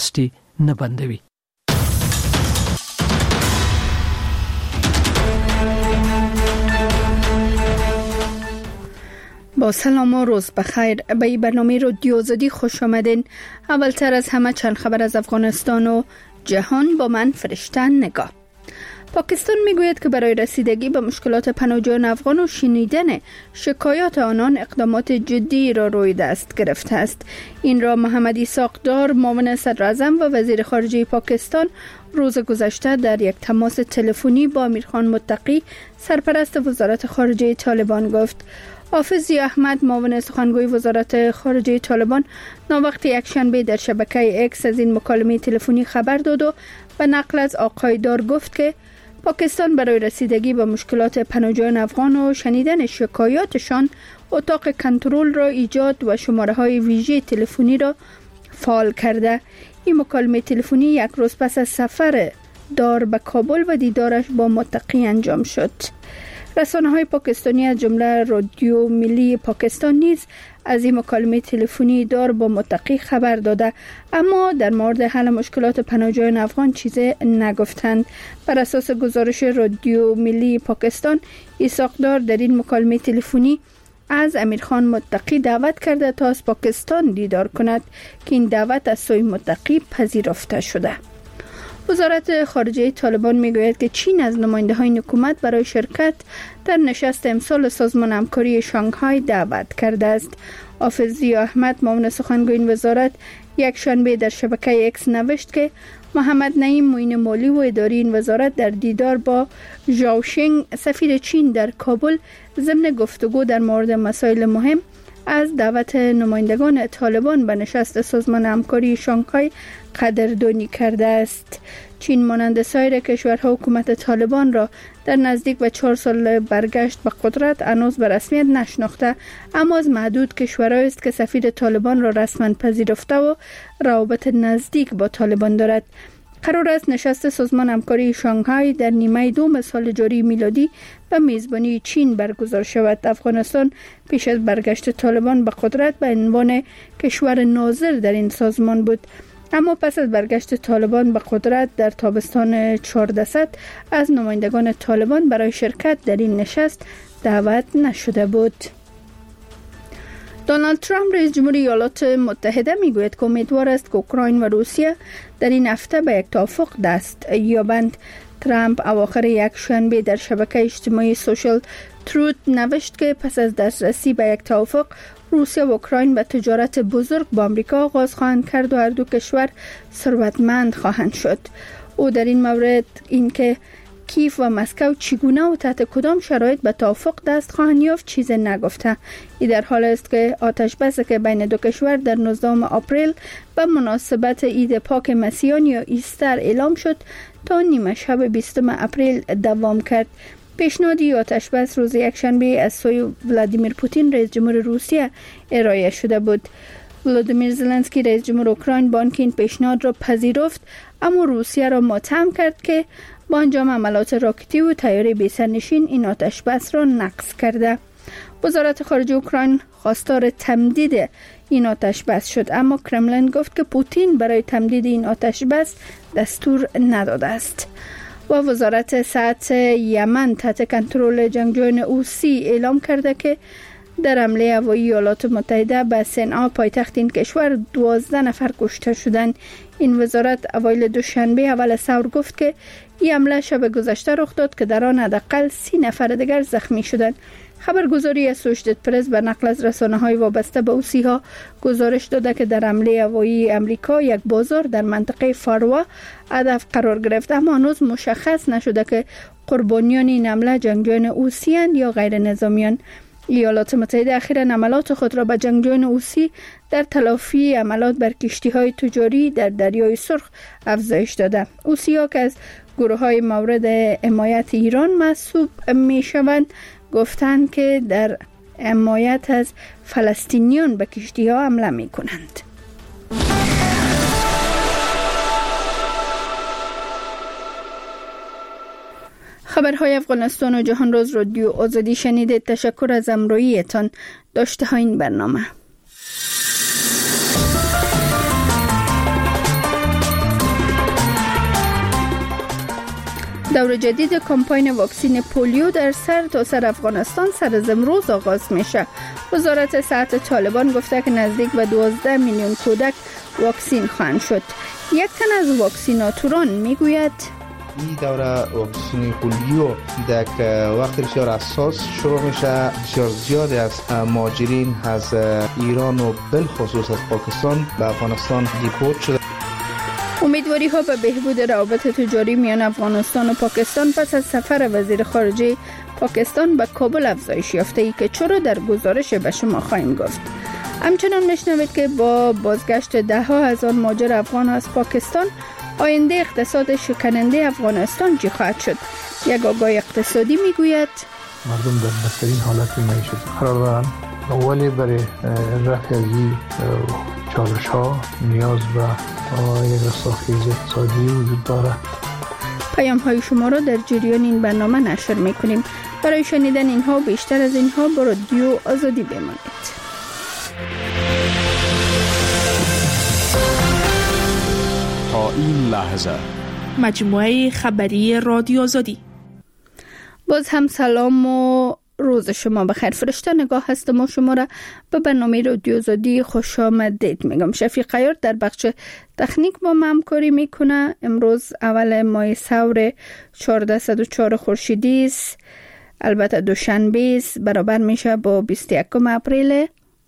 نه بندوي. با سلام و روز بخیر. به این برنامه رادیو آزادی خوش آمدین. اولتر از همه چند خبر از افغانستان و جهان با من فرشته نگاه. پاکستان میگوید که برای رسیدگی به مشکلات پناهجویان افغان و شنیدن شکایات آنان اقدامات جدی را روی دست گرفته است. این را محمد اسحاق دار، معاون صدر اعظم و وزیر خارجه پاکستان، روز گذشته در یک تماس تلفنی با امیرخان متقی، سرپرست وزارت خارجه طالبان گفت. حافظ ضیاء احمد، معاون سخنگوی وزارت خارجه طالبان، ناوقت یکشنبه در شبکه اکس از این مکالمه تلفنی خبر داد و به نقل از آقای دار گفت که پاکستان برای رسیدگی به مشکلات پناهجویان افغان و شنیدن شکایاتشان اتاق کنترل را ایجاد و شماره‌های ویژه تلفنی را فعال کرده. این مکالمه تلفنی یک روز پس از سفر دار به کابل و دیدارش با متقی انجام شد. رسانه‌های پاکستانی از جمله رادیو ملی پاکستان نیز از این مکالمه تلفنی دار با متقی خبر داده، اما در مورد حل مشکلات پناهجویان افغان چیزی نگفتند. بر اساس گزارش رادیو ملی پاکستان، اسحاق دار در این مکالمه تلفنی از امیرخان متقی دعوت کرده تا از پاکستان دیدار کند که این دعوت از سوی متقی پذیرفته شده. وزارت خارجه طالبان میگوید که چین از نماینده‌های حکومت برای شرکت در نشست امسال سازمان همکاری شانگهای دعوت کرده است. حافظ ضیاء احمد، معاون سخنگوی این وزارت، یک شنبه در شبکه اکس نوشت که محمد نعیم، معین مالی و اداری این وزارت، در دیدار با ژائو شینگ، سفیر چین در کابل، ضمن گفتگو در مورد مسائل مهم از دعوت نمایندگان طالبان به نشست سازمان همکاری شانگهای قدردانی کرده است. چین مانند سایر کشورها حکومت طالبان را در نزدیک به 4 سال برگشت به قدرت هنوز به رسمیت نشناخته، اما از معدود کشورهایی است که سفیر طالبان را رسما پذیرفته و روابط نزدیک با طالبان دارد. قرار است نشست سازمان همکاری شانگهای در نیمه دوم سال جاری میلادی به میزبانی چین برگزار شود. افغانستان پیش از برگشت طالبان به قدرت به عنوان کشور ناظر در این سازمان بود، اما پس از برگشت طالبان به قدرت در تابستان 1400 از نمایندگان طالبان برای شرکت در این نشست دعوت نشده بود. دونالد ترامپ، رئیس جمهور ایالات متحده، میگوید که امیدوار است که اوکراین و روسیه در این هفته به یک توافق دست یابند. ترامپ اواخر یک شنبه در شبکه اجتماعی سوشال تروت نوشت که پس از دسترسی به یک توافق، روسیه و اوکراین به تجارت بزرگ با آمریکا آغاز خواهند کرد و هر دو کشور ثروتمند خواهند شد. او در این مورد اینکه کیف و مسکو چگونه و تحت کدام شرایط به توافق دست خواهند یافت چیز نگفته. این در حال است که آتش بسی که بین دو کشور در 19 آپریل به مناسبت عید پاک مسیحیان یا ایستر اعلام شد تا نیمه شب 20 اپریل دوام کرد. پیشنهادی آتش بس روز یکشنبه از سوی ولادیمیر پوتین، رئیس جمهور روسیه، ارائه شده بود. ولادیمیر زلنسکی، رئیس جمهور اوکراین، با آنکه این پیشنهاد را پذیرفت، اما روسیه را متهم کرد که با انجام عملات راکتی و طیاره بی‌سرنشین این آتش بس را نقض کرده. وزارت خارجه اوکراین خواستار تمدید این آتش بس شد، اما کرملین گفت که پوتین برای تمدید این آتش بس دستور نداده است. و وزارت صحت یمن تحت کنترل جنگجویان حوثی اعلام کرده که در حمله هوایی ایالات متحده به صنعا، پایتخت این کشور، 12 نفر کشته شدند. این وزارت اوایل دوشنبه اول ثور گفت که این حمله شب گذشته رخ داد که در آن حداقل 30 نفر دیگر زخمی شدند. خبرگزاری اسوشیتد پرس به نقل از رسانه‌های وابسته به حوثی‌ها گزارش داده که در حمله هوایی امریکا یک بازار در منطقه فاروا هدف قرار گرفت، اما هنوز مشخص نشده که قربانیان این حمله جنگجویان حوثی‌اند یا غیر نظامیان. ایالات متحده اخیراً حملات خود را به جنگجویان حوثی در تلافی حملات بر کشتی‌های تجاری در دریای سرخ افزایش داده. حوثی‌ها که از گروه‌های مورد حمایت ایران محسوب می‌شوند، گفتند که در حمایت از فلسطینیان به کشتی‌ها حمله می‌کنند. خبرهای افغانستان و جهان روز رادیو آزادی شنیدید. تشکر از همراهیتان. داشته ها این برنامه. دور جدید کمپاین واکسین پولیو در سر افغانستان سر از امروز آغاز میشه. وزارت صحت طالبان گفته که نزدیک به 12 میلیون کودک واکسین خواهند شد. یک تن از واکسیناتوران میگوید این دوره واکسین پولیو در وقت بسیار حساس شروع میشه. بسیار زیادی از مهاجرین از ایران و بالخصوص از پاکستان به افغانستان دیپورت شده. امیدواری ها به بهبود روابط تجاری میان افغانستان و پاکستان پس از سفر وزیر خارجه پاکستان به کابل افزایش یافته ای که چرا در گزارش به شما خواهیم گفت. همچنان میشنوید که با بازگشت ده ها هزار مهاجر افغان از پاکستان آینده اقتصاد شکننده افغانستان چی خواهد شد. یک آگاه اقتصادی میگوید مردم در بدترین حالت معیشتی قرار دارند، ولی برای رفع از این چالش ها نیاز به یک رستاخیز اقتصادی وجود دارد. پیام های شما را در جریان این برنامه نشر میکنیم. برای شنیدن اینها و بیشتر از اینها با رادیو آزادی بمانید. تا این لحظه مجموعه خبری رادیو آزادی. باز هم سلام و روز شما بخیر. فرشته نگاه هستم و شما را به برنامه رادیو آزادی خوش آمدید میگم. شفیق خیاط در بخش تکنیک با من همکاری میکنه. امروز اول ماه ثور 1404 خورشیدی است. البته دوشنبه است، برابر میشه با 21 اپریل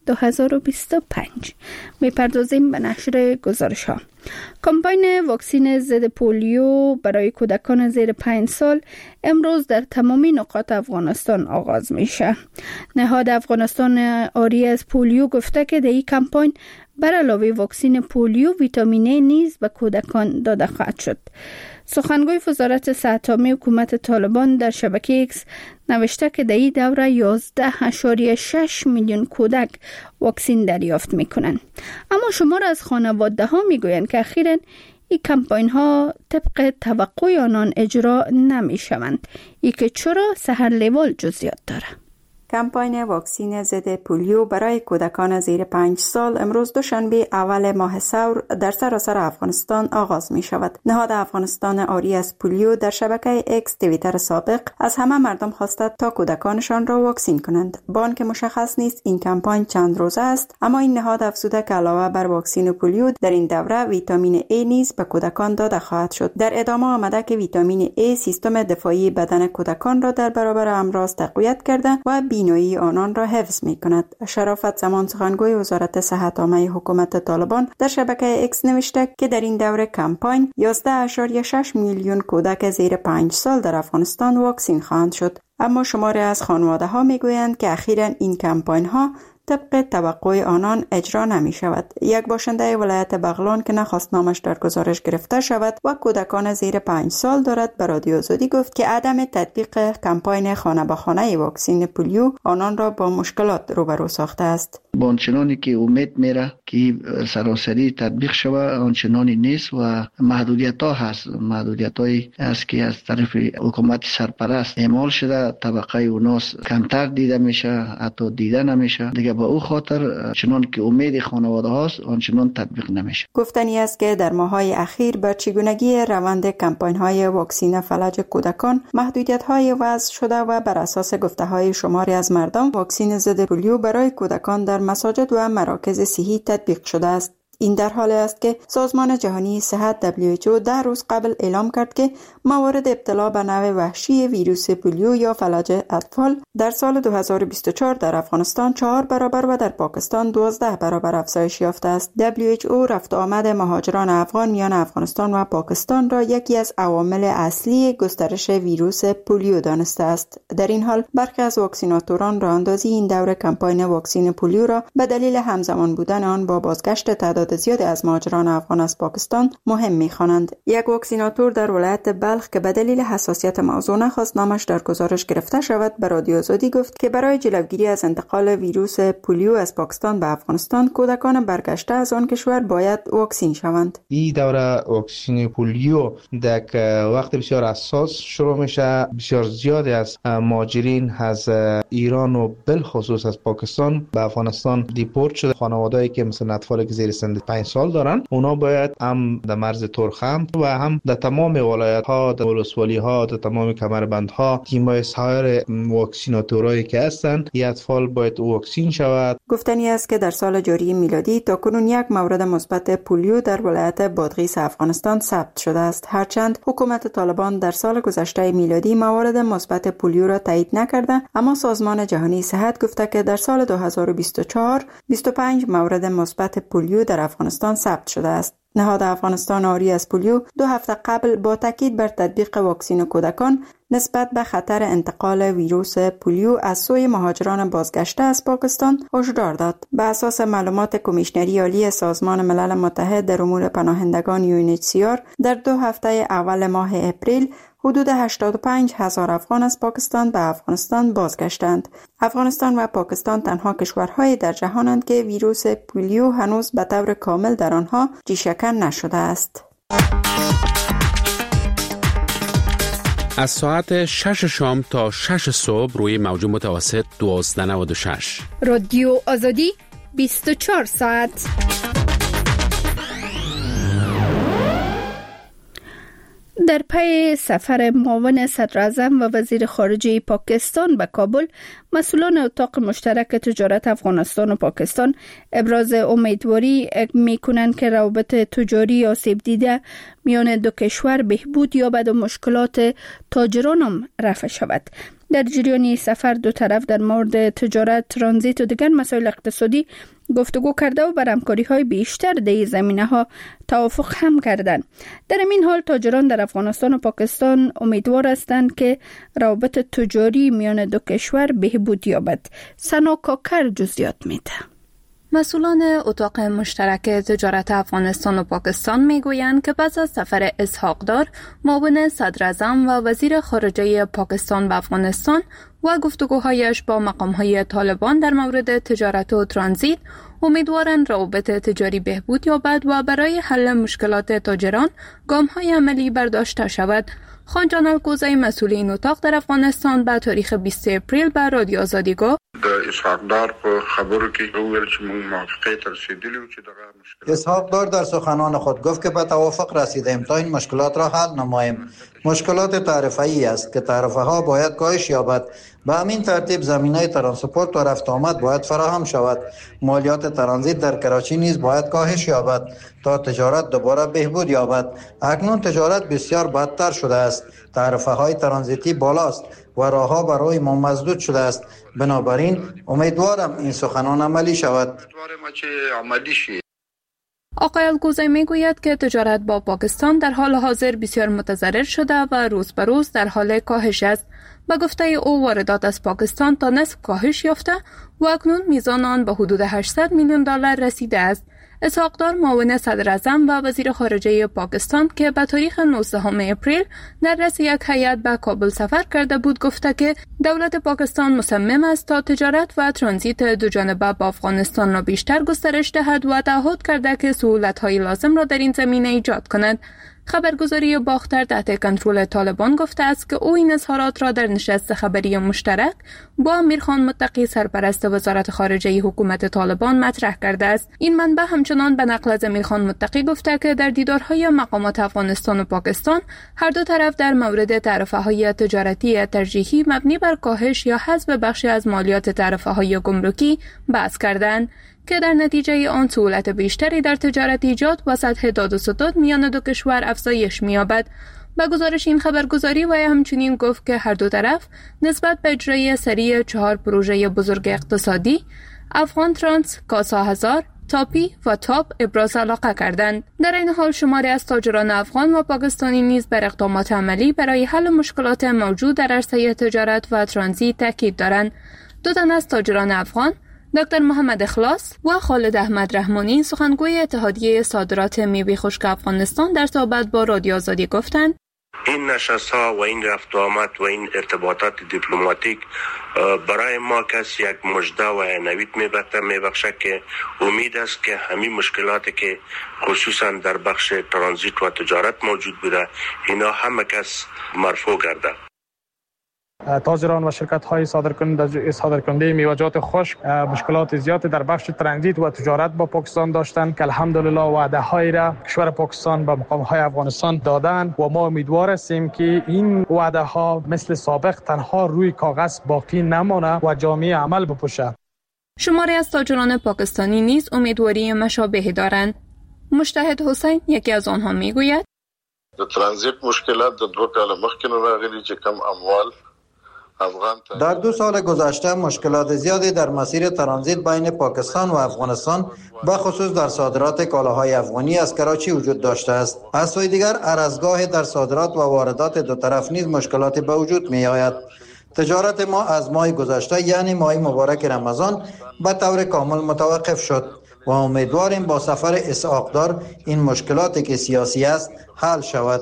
2025. میپردازیم به نشر گزارش ها. کمپاین واکسین ضد پولیو برای کودکان زیر 5 سال امروز در تمامی نقاط افغانستان آغاز میشه. نهاد افغانستان آری از پولیو گفته که در این کمپاین بر علاوه واکسین پولیو ویتامین A نیز به کودکان داده خواهد شد. سخنگوی وزارت صحت عامه حکومت طالبان در شبکه ایکس نوشته که در این دوره 11.6 میلیون کودک واکسین دریافت میکنند. اما شمار از خانواده ها میگویند که اخیراً این کمپاین ها طبق توقع آنان اجرا نمی شوند. ای که چرا سحر لیوال جزئیات داره. کمپاین واکسین ضد پولیو برای کودکان زیر 5 سال امروز دوشنبه اول ماه ثور در سراسر افغانستان آغاز می شود. نهاد افغانستان آری از پولیو در شبکه اکس توییتر سابق از همه مردم خواسته تا کودکانشان را واکسین کنند. با آنکه مشخص نیست این کمپاین چند روزه است، اما این نهاد افزوده که علاوه بر واکسین پولیو در این دوره ویتامین A نیز به کودکان داده خواهد شد. در ادامه آمده که ویتامین A سیستم دفاعی بدن کودکان را در برابر امراض تقویت کرده و بینایی آنان را حفظ می کند. شرافت زمان سخنگوی وزارت صحت عامه حکومت طالبان در شبکه اکس نوشته که در این دوره کمپاین 11.6 میلیون کودک زیر 5 سال در افغانستان واکسین خواهند شد. اما شماری از خانواده ها می گویند که اخیراً این کمپاین ها طبق توقع آنان اجرا نمی شود. یک باشنده ولایت بغلان که نخواست نامش در گزارش گرفته شود و کودکان زیر 5 سال دارد به رادیو آزادی گفت که عدم تطبیق کمپاین خانه به خانه واکسین پولیو آنان را با مشکلات روبرو ساخته است. با آنچنانی که امید میره که سراسری تطبیق شود آنچنانی نیست و محدودیت ها هست. محدودیت هایی است که از طرف حکومت سرپرست اعمال شده، طبقه اوناس کمتر دیده میشه، حتی دیده نمیشه. دیگه با او خاطر چنان که امید خانواده هاست آنچنان تطبیق نمیشه. گفتنی است که در ماه‌های اخیر به چگونگی روند کمپاین های واکسین فلج کودکان محدودیت های وضع شده و بر اساس گفته های شماری از مردم واکسین ضد پولیو برای کودکان در مساجد و مراکز صحی تطبیق شده است. این در حالی است که سازمان جهانی صحت WHO 10 روز قبل اعلام کرد که موارد ابتلا به نوع وحشی ویروس پولیو یا فلج اطفال در سال 2024 در افغانستان 4 برابر و در پاکستان 12 برابر افزایش یافته است. WHO رفت آمد مهاجران افغان میان افغانستان و پاکستان را یکی از عوامل اصلی گسترش ویروس پولیو دانسته است. در این حال برخی از واکسیناتوران راهاندازی این دوره کمپاین واکسین پولیو را به دلیل همزمان بودن آن با بازگشت تعداد زیادی از مهاجران افغان از پاکستان مهم می‌خوانند. یک واکسیناتور در ولایت بلخ که به دلیل حساسیت موضوع نخواست نامش در گزارش گرفته شود به رادیو آزادی گفت که برای جلوگیری از انتقال ویروس پولیو از پاکستان به افغانستان کودکان برگشته از آن کشور باید واکسین شوند. این دوره واکسین پولیو در وقت بسیار حساس شروع میشه. بسیار زیادی از مهاجرین از ایران و بالخصوص از پاکستان به افغانستان دیپورت شده. خانواده‌ای که مثلا اطفالی که زیر سن 5 سال دارن، اونا باید هم در مرز ترخم و هم در تمام ولایت ها، در ولسوالی ها، در تمام کمربندها تیمای سایر واکسیناتورایی که هستند این اطفال باید واکسین شود. گفتنی است که در سال جاری میلادی تاکنون 1 مورد مثبت پولیو در ولایت بادغیس افغانستان ثبت شده است، هرچند حکومت طالبان در سال گذشته میلادی موارد مثبت پولیو را تایید نکرده، اما سازمان جهانی صحت گفته که در سال 2024 25 مورد مثبت پولیو در افغانستان ثبت شده است. نهاد افغانستان آری از پولیو 2 هفته قبل با تاکید بر تطبیق واکسین کودکان نسبت به خطر انتقال ویروس پولیو از سوی مهاجران بازگشته از پاکستان هشدار داد. به اساس معلومات کمیشنری عالی سازمان ملل متحد در امور پناهندگان UNHCR در 2 هفته اول ماه اپریل حدود 85,000 افغان از پاکستان به افغانستان بازگشتند. افغانستان و پاکستان تنها کشورهای در جهانند که ویروس پولیو هنوز به طور کامل در آنها ریشه‌کن نشده است. از ساعت 6 شام تا 6 صبح روی موج متوسط 1296 رادیو آزادی 24 ساعت. در پی سفر معاون صدراعظم و وزیر خارجه پاکستان به کابل، مسئولان اتاق مشترک تجارت افغانستان و پاکستان ابراز امیدواری می‌کنند که روابط تجاری آسیب دیده میان دو کشور بهبود یابد و مشکلات تاجران هم رفع شود. در جریان سفر دو طرف در مورد تجارت، ترانزیت و دیگر مسائل اقتصادی گفتگو کرده و بر همکاری‌های بیشتر در این زمینه‌ها توافق هم کردند. در این حال تاجران در افغانستان و پاکستان امیدوار هستند که روابط تجاری میان دو کشور بهبود یابد. سنا کاکر جزئیات میده. مسئولان اتاق مشترک تجارت افغانستان و پاکستان میگویند که پس از سفر اسحاق دار، معاون صدراعظم و وزیر خارجه پاکستان به افغانستان و گفتگوهایش با مقام‌های طالبان در مورد تجارت و ترانزیت، امیدوارند روابط تجاری بهبود یابد و برای حل مشکلات تاجران گام‌های عملی برداشته شود. خان جان الکوزی مسئول این اتاق در افغانستان به تاریخ 20 اپریل به رادیو آزادی گفت: اسحاق دار په خبرو کې وویل چې موږ موافقه ته رسیدلی و چې دغه مشکلات. اسحاق دار در سخنان خود گفت که به توافق رسیدیم تا این مشکلات را حل نماییم. مشکلات تعرفه‌ای است که تعرفه‌ها باید کاهش یابد. به همین ترتیب زمینه ترانسپورت و رفت آمد باید فراهم شود. مالیات ترانزیت در کراچی نیز باید کاهش یابد تا تجارت دوباره بهبود یابد. اکنون تجارت بسیار بدتر شده است. تعرفه‌های ترانزیتی بالاست و راهها برای ما مسدود شده است. بنابراین امیدوارم این سخنان عملی شود. آقای الکوزی میگوید که تجارت با پاکستان در حال حاضر بسیار متضرر شده و روز به روز در حال کاهش است. به گفته او واردات از پاکستان تا نصف کاهش یافته و اکنون میزان آن به حدود 800 میلیون دلار رسیده است. اسحاق دار معاون صدراعظم و وزیر خارجه پاکستان که به تاریخ 19 اپریل در رأس یک هیئت به کابل سفر کرده بود گفته که دولت پاکستان مصمم است تا تجارت و ترانزیت دو جانبه با افغانستان را بیشتر گسترش دهد و تعهد کرده که سهولت‌های لازم را در این زمینه ایجاد کند. خبرگزاری باختر تحت کنترل طالبان گفته است که او این اظهارات را در نشست خبری مشترک با امیرخان متقی سرپرست وزارت خارجه حکومت طالبان مطرح کرده است. این منبع همچنان به نقل از امیرخان متقی گفته که در دیدارهای مقامات افغانستان و پاکستان هر دو طرف در مورد تعرفه‌های تجارتی ترجیحی مبنی بر کاهش یا حذف بخشی از مالیات تعرفه‌های گمرکی بحث کردند که در نتیجه آن سهولت بیشتری در تجارت ایجاد و سطح داد و ستد میان دو کشور افزایش می‌یابد. به گزارش این خبرگزاری و همچنین گفت که هر دو طرف نسبت به اجرای سری 4 پروژه بزرگ اقتصادی افغان ترانس، کاسا هزار، تاپی و تاپ ابراز علاقه کردند. در این حال شماری از تاجران افغان و پاکستانی نیز بر اقدامات عملی برای حل مشکلات موجود در عرصه تجارت و ترانزیت تاکید دارند. دو تن از تاجران افغان، دکتر محمد اخلاص و خالد احمد رحمانی، سخنگوی اتحادیه صادرات میوه خشک افغانستان، در صحبت با رادیو آزادی گفتند: این نشست‌ها و این رفت و آمد و این ارتباطات دیپلماتیک برای ما کس یک مژده و نوید میبخشد که امید است که همین مشکلاتی که خصوصا در بخش ترانزیت و تجارت موجود بوده اینا همه کس مرفوع گردد. تاجران و شرکت‌های صادرکننده میوه‌جات خشک مشکلات زیادی در بخش ترانزیت و تجارت با پاکستان داشتند که الحمدلله وعده‌های را کشور پاکستان به مقام‌های افغانستان دادند و ما امیدوار هستیم که این وعده‌ها مثل سابق تنها روی کاغذ باقی نمانه و جامعه عمل بپوشد. شماری از تاجران پاکستانی نیز امیدواری مشابهی دارند. مجتهد حسین یکی از آنها میگوید د ترانزیت مشکلات د 2 کال مخکې راغلي چې کم اموال افغان در 2 سال گذشته مشکلات زیادی در مسیر ترانزیت بین پاکستان و افغانستان به خصوص در صادرات کالاهای افغانی از کراچی وجود داشته است. از سوی دیگر ارزگاه در صادرات و واردات دو طرف نیز مشکلاتی به وجود می آید. تجارت ما از ماه گذشته یعنی ماه مبارک رمضان به طور کامل متوقف شد و امیدواریم با سفر اسحاقدار این مشکلاتی که سیاسی است حل شود.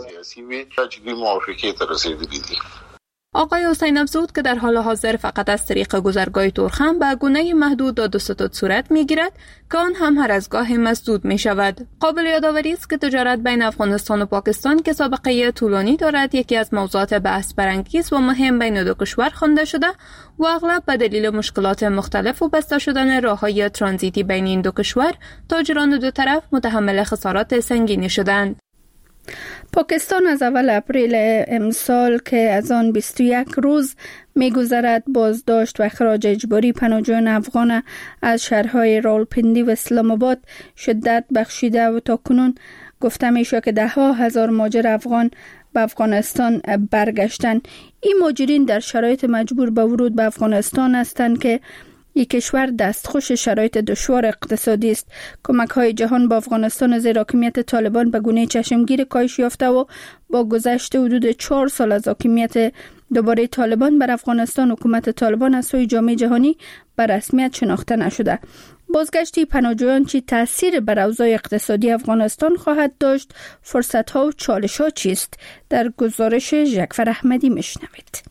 آقای حسین افزود که در حال حاضر فقط از طریق گذرگاه تورخم به گونه محدود داد و ستد صورت می‌گیرد که آن هم هر از گاهی مسدود می‌شود. قابل یادآوری است که تجارت بین افغانستان و پاکستان که سابقه طولانی دارد یکی از موضوعات بحث برانگیز و مهم بین دو کشور خوانده شده و اغلب به دلیل مشکلات مختلف و بسته شدن راه‌های ترانزیتی بین این دو کشور تاجران دو طرف متحمل خسارات سنگینی شدند. پاکستان از اول اپریل امسال که از آن 21 روز می‌گذرد بازداشت و اخراج اجباری پناهجویان افغان از شهرهای راولپنڈی و اسلام آباد شدت بخشیده و تاکنون گفته میشه که 10,000 مهاجر افغان به افغانستان برگشتند. این مهاجرین در شرایط مجبور به ورود به افغانستان هستند که یک کشور دستخوش شرایط دشوار اقتصادی است. کمک‌های جهان با افغانستان زیر حاکمیت طالبان به گونه چشمگیر کاهش یافته و با گذشت حدود 4 سال از حاکمیت دوباره طالبان بر افغانستان، حکومت طالبان از سوی جامعه جهانی به رسمیت شناخته نشده. بازگشتی پناهجویان چی تأثیر بر اوضاع اقتصادی افغانستان خواهد داشت؟ فرصت‌ها و چالش‌ها چیست؟ در گزارش ژکفر احمدی میشنوید.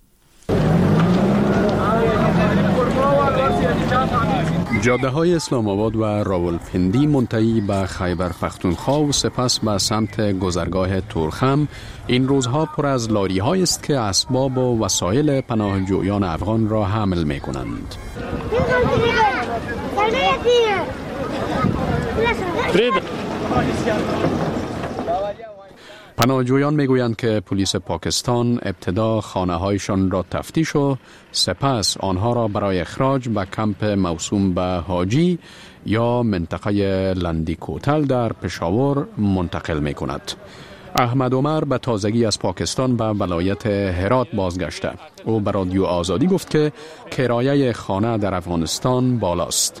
جاده های اسلام آباد و راولپنڈی منتهی به خیبر پختونخوا و سپس به سمت گذرگاه تورخم این روزها پر از لاری های است که اسباب و وسایل پناهجویان افغان را حمل می کنند. پناهجویان میگویند که پلیس پاکستان ابتدا خانه‌هایشان را تفتیش و سپس آنها را برای اخراج به کمپ موسوم به حاجی یا منطقه لندی کوتل در پشاور منتقل می کند. احمد عمر به تازگی از پاکستان به ولایت هرات بازگشته. او به رادیو آزادی گفت که کرایه خانه در افغانستان بالاست.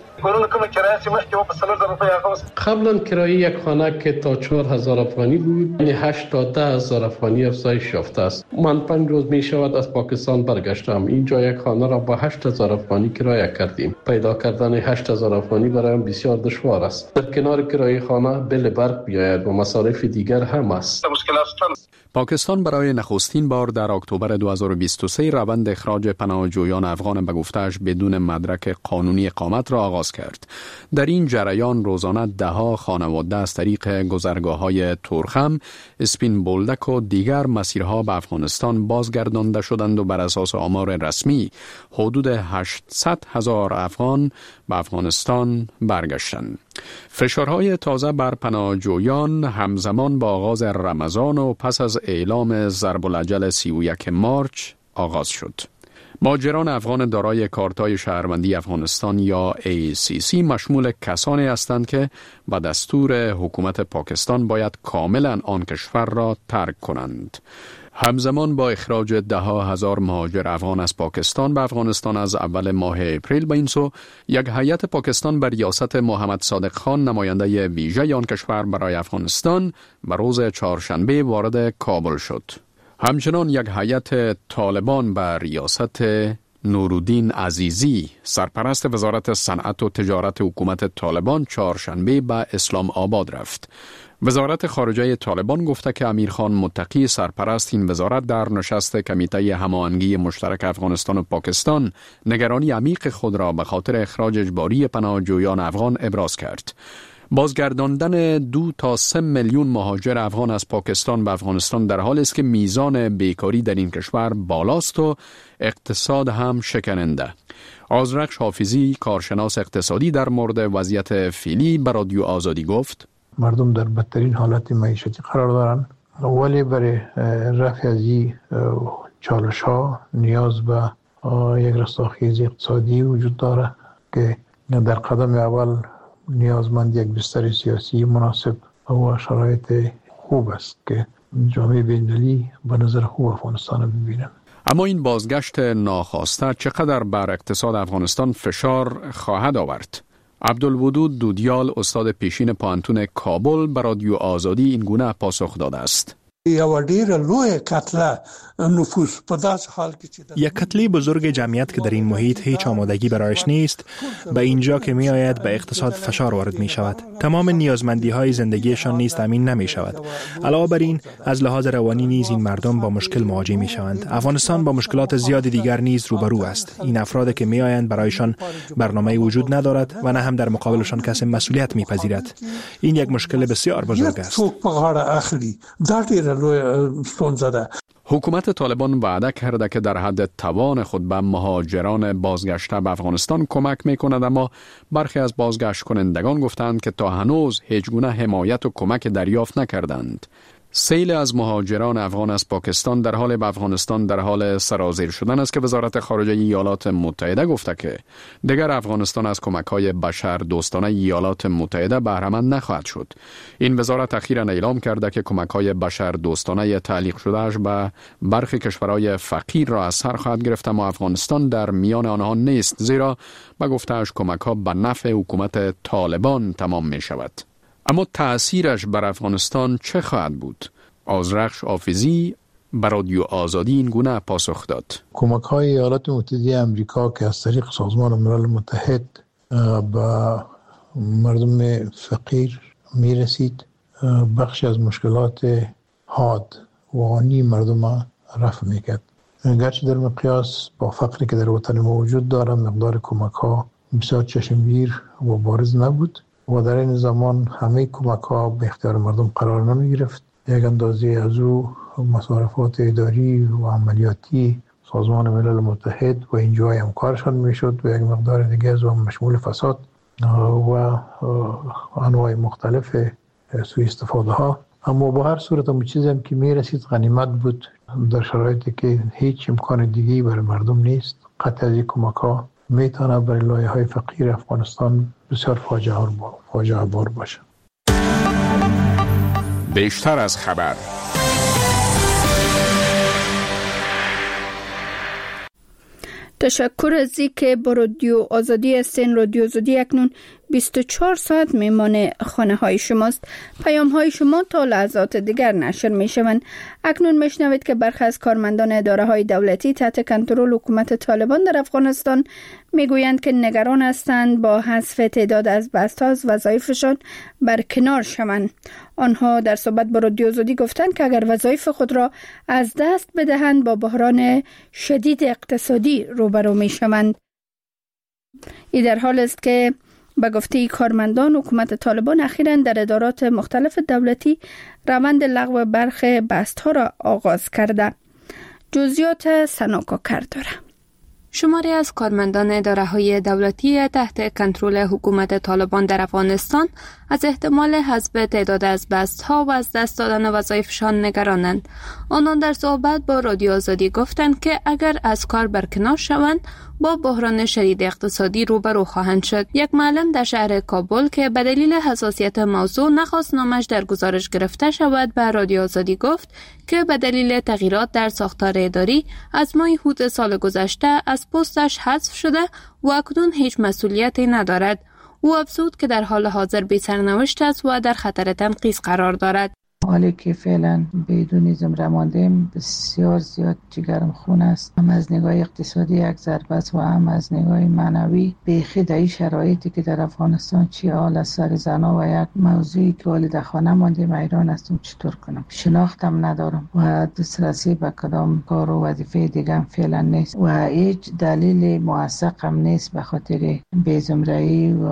قبلا کرایه یک خانه که تا 4,000 افغانی بود، یعنی 8 تا 10,000 افغانی افزایش یافته است. من 5 روز می شود از پاکستان برگشتم. اینجا یک خانه را با 8,000 افغانی کرایه کردیم. پیدا کردن 8,000 افغانی برایم بسیار دشوار است. در کنار کرایه خانه بل برق بیاید و مصارف دیگر هم است. پاکستان برای نخستین بار در اکتبر 2023 روند اخراج پناهجویان افغان به گفته‌اش بدون مدرک قانونی اقامت را آغاز کرد. در این جریان روزانه ده‌ها خانواده از طریق گذرگاه‌های تورخم، اسپین بولدک و دیگر مسیرها به افغانستان بازگردانده شدند و بر اساس آمار رسمی حدود 800,000 افغان به افغانستان برگشتند. فشارهای تازه بر پناهجویان همزمان با آغاز رمضان و پس از اعلام ضرب الاجل 31 مارچ آغاز شد. مهاجران افغان دارای کارت‌های شهروندی افغانستان یا ACC مشمول کسانی هستند که با دستور حکومت پاکستان باید کاملا آن کشور را ترک کنند. همزمان با اخراج 10,000 مهاجر افغان از پاکستان به افغانستان از اول ماه اپریل به این سو، یک هیئت پاکستان بر ریاست محمد صادق خان نماینده ویژه آن کشور برای افغانستان به روز چهارشنبه وارد کابل شد. همچنان یک هیئت طالبان بر ریاست نورالدین عزیزی سرپرست وزارت صنعت و تجارت حکومت طالبان چهارشنبه به اسلام آباد رفت. وزارت خارجه طالبان گفته که امیرخان متقی سرپرست این وزارت در نشست کمیته هماهنگی مشترک افغانستان و پاکستان نگرانی عمیق خود را به خاطر اخراج اجباری پناهجویان افغان ابراز کرد. بازگرداندن 2 تا 3 میلیون مهاجر افغان از پاکستان به افغانستان در حالی است که میزان بیکاری در این کشور بالاست و اقتصاد هم شکننده. آذرخش حافظی، کارشناس اقتصادی، در مورد وضعیت فعلی به رادیو آزادی گفت: مردم در بدترین حالت معیشتی قرار دارند، ولی برای رفع از این چالش‌ها نیاز به یک رستاخیزی اقتصادی وجود داره که در قدم اول نیازمند یک بستر سیاسی مناسب و شرایط خوب است که جامعه بین‌المللی به نظر خوب افغانستان ببینند. اما این بازگشت ناخواسته چقدر بر اقتصاد افغانستان فشار خواهد آورد؟ عبدالودود دودیال، استاد پیشین پوهنتون کابل، به رادیو آزادی این گونه پاسخ داده است: یک کتله بزرگ جمعیت که در این محیط هیچ آمادگی برایش نیست، به اینجا که می آید به اقتصاد فشار وارد می شود. تمام نیازمندی های زندگیشان نیز تامین نمی شود. علاوه بر این، از لحاظ روانی نیز این مردم با مشکل مواجه می شوند. افغانستان با مشکلات زیاد دیگر نیز روبرو است. این افراد که می آیند برایشان برنامه وجود ندارد و نه هم در مقابلشان کسی مسئولیت می پذیرد. این یک مشکل بسیار بزرگ است. حکومت طالبان وعده کرده که در حد توان خود به مهاجران بازگشته به افغانستان کمک میکند، اما برخی از بازگشت کنندگان گفتند که تا هنوز هیچ گونه حمایت و کمک دریافت نکردند. سیل از مهاجران افغان از پاکستان در حال به افغانستان در حال سرازیر شدن است که وزارت خارجه ایالات متحده گفته که دیگر افغانستان از کمک‌های بشر دوستانه ایالات متحده بهره مند نخواهد شد. این وزارت اخیراً اعلام کرده که کمک‌های بشر دوستانه تعلیق شدهش به برخی کشورهای فقیر را از سر خواهد گرفت، اما افغانستان در میان آنها نیست، زیرا به گفته‌اش کمک‌ها به نفع حکومت طالبان تمام می‌شود. اما تأثیرش بر افغانستان چه خواهد بود؟ آذرخش حافظی بر رادیو آزادی این گونه پاسخ داد: کمک‌های ایالات متحده آمریکا که از طریق سازمان ملل متحد به مردم فقیر میرسید، بخش از مشکلات حاد و آنی مردم رفع میکرد. گرچه در مقیاس با فقری که در وطن ما وجود داره، مقدار کمک‌ها بسیار چشمگیر و بارز نبود و در این زمان همه کمک‌ها به اختیار مردم قرار نمی گرفت. یک اندازه از او مصارفات اداری و عملیاتی سازمان ملل متحد و اینجای همکارشان می شد و یک مقدار دیگه از اون مشمول فساد و انواع مختلف سوء استفاده ها. اما با هر صورت هم چیزی هم که می رسید غنیمت بود در شرایطی که هیچ امکان دیگه‌ای برای مردم نیست. قطع از این کمک‌ها میتونه برای لایه‌های فقیر افغانستان بسیار فاجعه بار باشه. بیشتر از خبر. تشکر از اینکه با رادیو آزادی هستین. رادیو آزادی اکنون 24 ساعت میمان خانه های شماست. پیام های شما تا لحظات دیگر نشر می شوند. اکنون میشنوید که برخی از کارمندان اداره های دولتی تحت کنترل حکومت طالبان در افغانستان میگویند که نگران هستند با حذف تعداد از بست‌ها از وظایفشان برکنار شوند. آنها در صحبت با رادیو آزادی گفتند که اگر وظایف خود را از دست بدهند با بحران شدید اقتصادی روبرو می شوند. این در حال است که به گفته کارمندان حکومت طالبان اخیراً در ادارات مختلف دولتی روند لغو برخی بست‌ها را آغاز کرده. جزئیات سناکا داره. شماری از کارمندان اداره‌های دولتی تحت کنترل حکومت طالبان در افغانستان از احتمال حذف تعداد از بست‌ها و از دست دادن وظایفشان نگرانند. آنان در صحبت با رادیو آزادی گفتند که اگر از کار برکنار شوند با بحران شدید اقتصادی روبرو خواهند شد. یک معلم در شهر کابل که به دلیل حساسیت موضوع نخواست نامش در گزارش گرفته شود به رادیو آزادی گفت که به دلیل تغییرات در ساختار اداری از ماه هوت سال گذشته از پستش حذف شده و اکنون هیچ مسئولیتی ندارد. او افزود که در حال حاضر بی سرنوشت است و در خطر تنقیص قرار دارد. حالی که فعلا بدون زمره ماندیم بسیار زیاد جگرم خون است. هم از نگاه اقتصادی یک ضربه است و هم از نگاه معنوی. بیخی در این شرایطی که در افغانستان چی حال از سر زنا و یک موضوعی که حالی در خانه ماندیم ایران هستم چطور کنم. شناختم ندارم و دسترسی به کدام کار و وظیفه دیگه فعلا نیست و هیچ دلیل موثق هم نیست به خاطر بی زمره‌ای و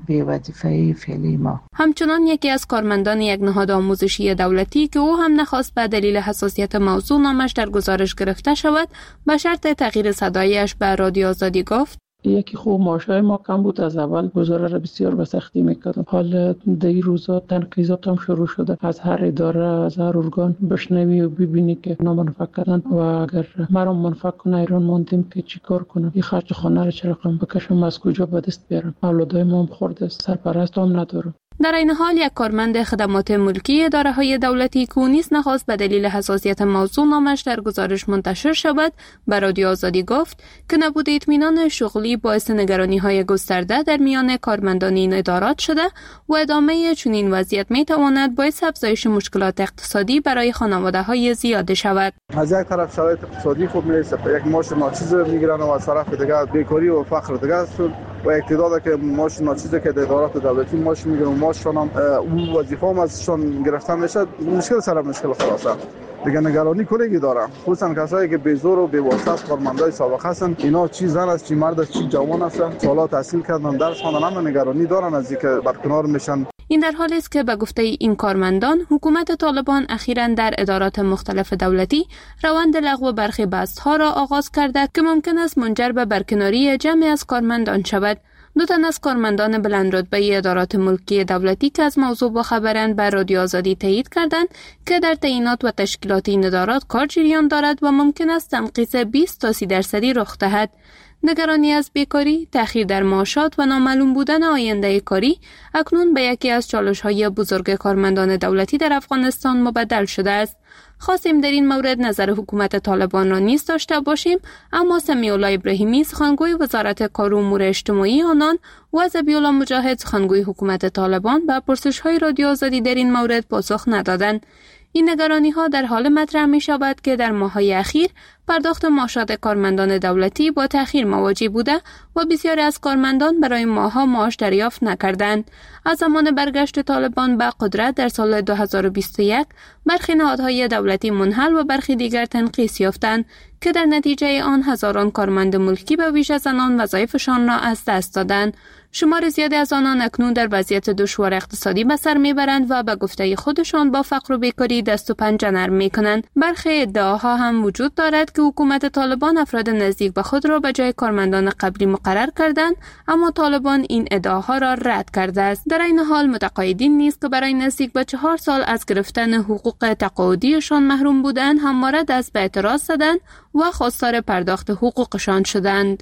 به وظیفه فعلی ما. همچنان یکی از کارمندان یک نهاد آموزشی دولتی که او هم نخواست به دلیل حساسیت موضوع نامش در گزارش گرفته شود به شرط تغییر صدایش به رادیو آزادی گفت: یکی خوب معاشای ما کم بود، از اول گزاره را بسیار به سختی میکردم. حال در این روزا تنقیضات هم شروع شده، از هر اداره از هر ارگان بشنوی و ببینی که اینا منفعل کردن و اگر مرا منفعل کنه ایران ماندیم که چی کار کنم، این خرج خانه را چه رقم بکشم، از کجا به دست بیارم، اولادای ما هم خورده، سرپرست هم ندارم. در این حال یک کارمند خدمات ملکی اداره‌های دولتی که نیز نخواست به دلیل حساسیت موضوع نامش در گزارش منتشر شود به رادیو آزادی گفت که نبود اطمینان شغلی باعث نگرانی‌های گسترده در میان کارمندان این ادارات شده و ادامه چنین وضعیت می‌تواند باعث افزایش مشکلات اقتصادی برای خانواده‌های زیاد شود. از یک طرف شرایط اقتصادی خوب نیست، یک معاش ناچیز میگیرن و از طرف دیگر بیکاری و فقر دیگر است و اقتدار که معاش ناچیزی که در ادارات دولتی معاش میگیرن و معاششون هم او وظیفه هم ازشون گرفتن میشه، مشکل سر مشکل خلاصه دیگه. نگرانی کلیگی دارم، خصوصا کسایی که بیزور و بی‌واسطه کارمندای سابق هستن، اینا چی زن است چی مرد است چی جوان هستن، سالا تحصیل کردن درس خواندن، هم نگرانی دارن از اینکه برکنار میشن. این در حالی است که به گفته این کارمندان حکومت طالبان اخیراً در ادارات مختلف دولتی روند لغو برخی بست‌ها را آغاز کرده که ممکن است منجر به برکناری جمعی از کارمندان شود. دو تن از کارمندان بلندرتبه ادارات ملکی دولتی که از موضوع باخبرند بر رادیو آزادی تایید کردند که در تعیینات و تشکیلات این ادارات کار جریان دارد و ممکن است تنقیص 20 تا 30% رخ دهد. نگرانی از بیکاری، تأخیر در معاشات و نامعلوم بودن آینده کاری اکنون به یکی از چالش‌های بزرگ کارمندان دولتی در افغانستان مبدل شده است. خواستیم در این مورد نظر حکومت طالبان را نیز داشته باشیم، اما سمیع الله ابراهیمی سخنگوی وزارت کار و امور اجتماعی آنان و ذبیح الله مجاهد سخنگوی حکومت طالبان به پرسش‌های رادیو آزادی در این مورد پاسخ ندادند. این نگرانی‌ها در حال مطرح می‌شود که در ماه‌های اخیر پرداخت معاشات کارمندان دولتی با تأخیر مواجه بوده و بسیاری از کارمندان برای ماه‌ها معاش دریافت نکردند. از زمان برگشت طالبان به قدرت در سال 2021 برخی نهادهای دولتی منحل و برخی دیگر تنقیص یافتند که در نتیجه آن هزاران کارمند ملکی به ویژه زنان وظایفشان را از دست دادند. شمار زیادی از آنان اکنون در وضعیت دشوار اقتصادی به سر میبرند و به گفته خودشان با فقر و بیکاری دست و پنجه نرم میکنند. برخی ادعاها هم وجود دارد که حکومت طالبان افراد نزدیک به خود را به جای کارمندان قبلی مقرر کردند، اما طالبان این ادعاها را رد کرده است. در این حال متقاعدین نیز که برای نزدیک به 4 سال از گرفتن حقوق تقاعدیشان محروم بودند همواره دست به اعتراض زدند و خواستار پرداخت حقوقشان شدند.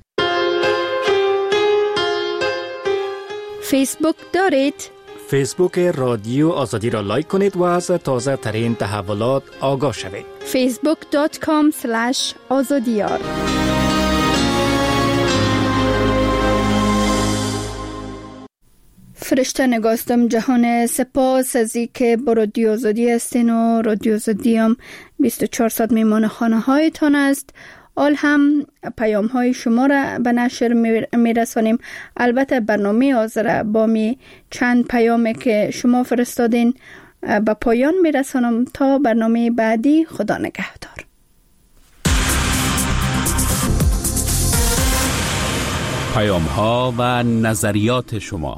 فیسبوک دارید؟ فیسبوک رادیو آزادی را لایک کنید و از تازه ترین تحولات آگاه شوید. facebook.com/azadiyar. فرشته نگاستم جهان، سپاس از اینکه با رادیو آزادی هستین و رادیو آزادی هم 24 ساعت میمان خانه هایتان است. آل هم پیام های شما را به نشر میرسانیم. البته برنامه حاضر با می چند پیامی که شما فرستادین به پایان میرسانم. تا برنامه بعدی، خدا نگهدار. پیام ها و نظریات شما.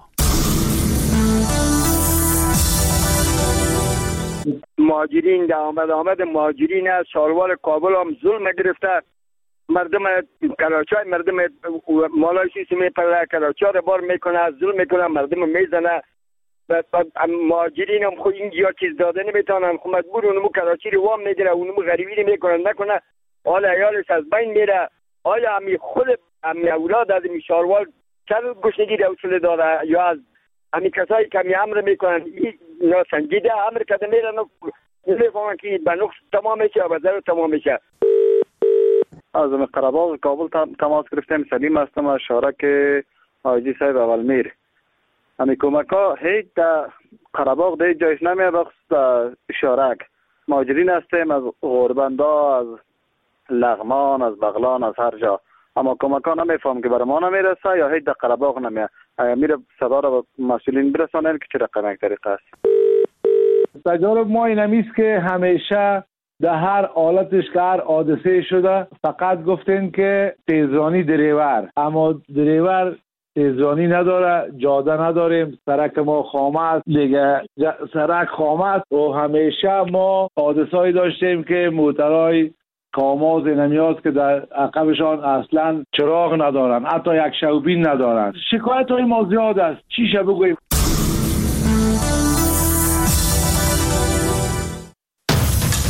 مهاجرین آمد مهاجرین از شاروار کابل هم ظلم گرفته. مردم کراچی، مردم مالای سیسی میپره، کراچی را بار میکنه، از ظلم میکنه، مردم میزنه. مهاجرین هم خود اینجا چیز داده نمیتونن، خود مجبور اونمو کراچی رو وام میگیره، اونمو غریبی نمیکنن، نکنه حال عیالش از بین میره. آیا همی خود همی اولاد از همی شاروال چند گشنگی روسله داره یا از همی کسایی که همی امر میکنن اینا سنجیده امر کده میرن نمیفهمن که به نقص تمام میشه و به ضرر تمام میشه. از قره‌باغ کابل تماس گرفتیم. سلیم هستم از شارک حاجی صاحب اولمیر. همی کمک ها هیچ در قره‌باغ در جایش نمیه، بخصوص شارک مهاجرین هستیم از غوربندا، از لغمان، از بغلان، از هر جا، اما کمک ها نمیفهم که برای ما نمیرسه یا هیچ در قره‌باغ نمیه. میره صدا را به مسئولین برسانن که چه رقم یک طریقه است. تجارب ما این همیست که همیشه در هر حالتش که هر حادثه شده فقط گفتن که تیزرانی دریور، اما دریور تیزرانی نداره، جاده نداریم، سرک ما خامه است دیگه، سرک خامه است و همیشه ما حادثه‌ای داشتیم که موترهای کاماز نمیاد که در عقبشان اصلا چراغ ندارن، حتی یک شوبین ندارن. شکایت های ما زیاد است، چی بگوییم؟